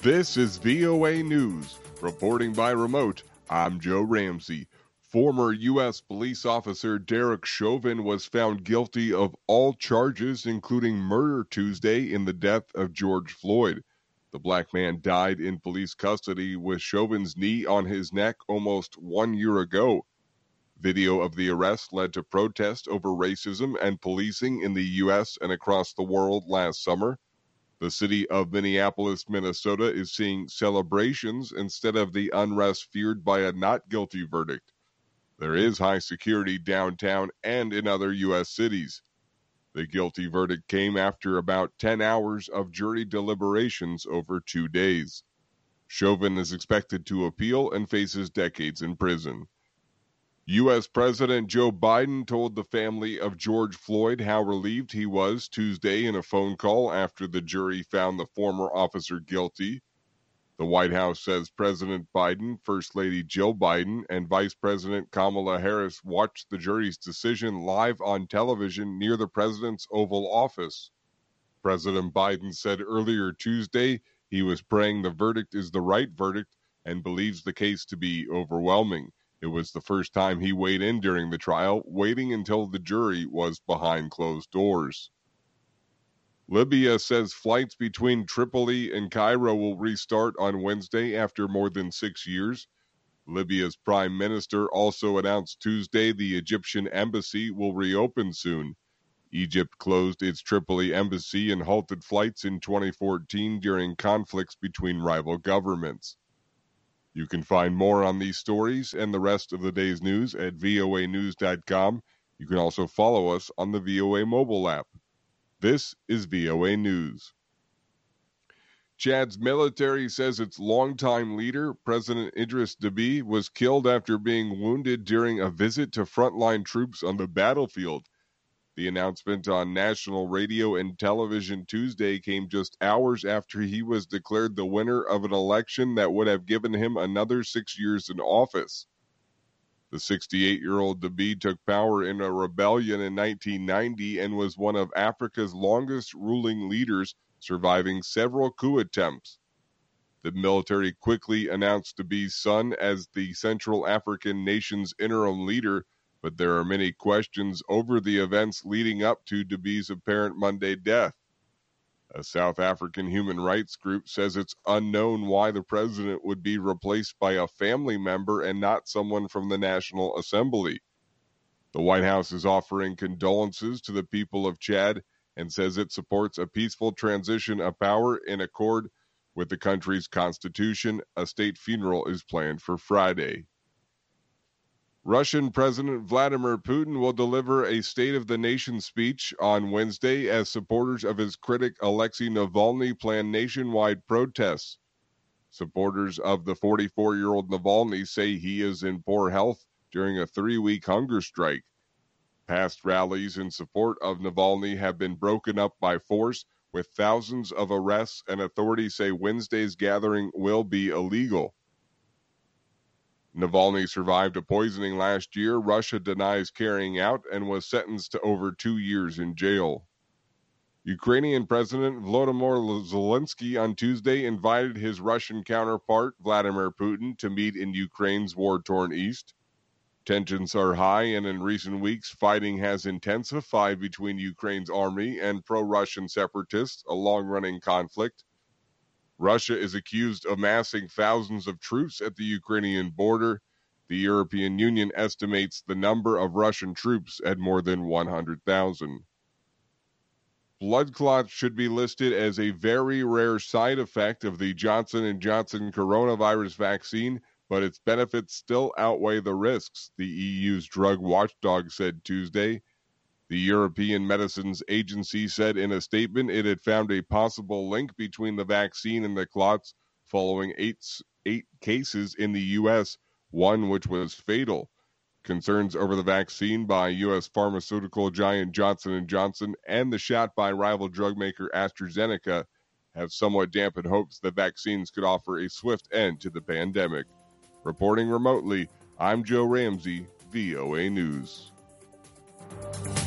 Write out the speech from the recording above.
This is VOA News. Reporting by remote, I'm Joe Ramsey. Former U.S. police officer Derek Chauvin was found guilty of all charges, including murder Tuesday in the death of George Floyd. The black man died in police custody with Chauvin's knee on his neck almost 1 year ago. Video of the arrest led to protests over racism and policing in the U.S. and across the world last summer. The city of Minneapolis, Minnesota, is seeing celebrations instead of the unrest feared by a not guilty verdict. There is high security downtown and in other U.S. cities. The guilty verdict came after about 10 hours of jury deliberations over 2 days. Chauvin is expected to appeal and faces decades in prison. U.S. President Joe Biden told the family of George Floyd how relieved he was Tuesday in a phone call after the jury found the former officer guilty. The White House says President Biden, First Lady Jill Biden, and Vice President Kamala Harris watched the jury's decision live on television near the president's Oval Office. President Biden said earlier Tuesday he was praying the verdict is the right verdict and believes the case to be overwhelming. It was the first time he weighed in during the trial, waiting until the jury was behind closed doors. Libya says flights between Tripoli and Cairo will restart on Wednesday after more than 6 years. Libya's prime minister also announced Tuesday the Egyptian embassy will reopen soon. Egypt closed its Tripoli embassy and halted flights in 2014 during conflicts between rival governments. You can find more on these stories and the rest of the day's news at voanews.com. You can also follow us on the VOA mobile app. This is VOA News. Chad's military says its longtime leader, President Idris Deby, was killed after being wounded during a visit to frontline troops on the battlefield. The announcement on national radio and television Tuesday came just hours after he was declared the winner of an election that would have given him another 6 years in office. The 68-year-old Deby took power in a rebellion in 1990 and was one of Africa's longest ruling leaders, surviving several coup attempts. The military quickly announced Deby's son as the Central African nation's interim leader, but there are many questions over the events leading up to Deby's apparent Monday death. A South African human rights group says it's unknown why the president would be replaced by a family member and not someone from the National Assembly. The White House is offering condolences to the people of Chad and says it supports a peaceful transition of power in accord with the country's constitution. A state funeral is planned for Friday. Russian President Vladimir Putin will deliver a State of the Nation speech on Wednesday as supporters of his critic Alexei Navalny plan nationwide protests. Supporters of the 44-year-old Navalny say he is in poor health during a 3-week hunger strike. Past rallies in support of Navalny have been broken up by force, with thousands of arrests, and authorities say Wednesday's gathering will be illegal. Navalny survived a poisoning last year Russia denies carrying out and was sentenced to over 2 years in jail. Ukrainian President Volodymyr Zelensky on Tuesday invited his Russian counterpart Vladimir Putin to meet in Ukraine's war-torn east. Tensions are high, and in recent weeks, fighting has intensified between Ukraine's army and pro-Russian separatists, a long-running conflict. Russia is accused of massing thousands of troops at the Ukrainian border. The European Union estimates the number of Russian troops at more than 100,000. Blood clots should be listed as a very rare side effect of the Johnson & Johnson coronavirus vaccine, but its benefits still outweigh the risks, the EU's drug watchdog said Tuesday. The European Medicines Agency said in a statement it had found a possible link between the vaccine and the clots following eight cases in the U.S., one which was fatal. Concerns over the vaccine by U.S. pharmaceutical giant Johnson & Johnson and the shot by rival drug maker AstraZeneca have somewhat dampened hopes that vaccines could offer a swift end to the pandemic. Reporting remotely, I'm Joe Ramsey, VOA News.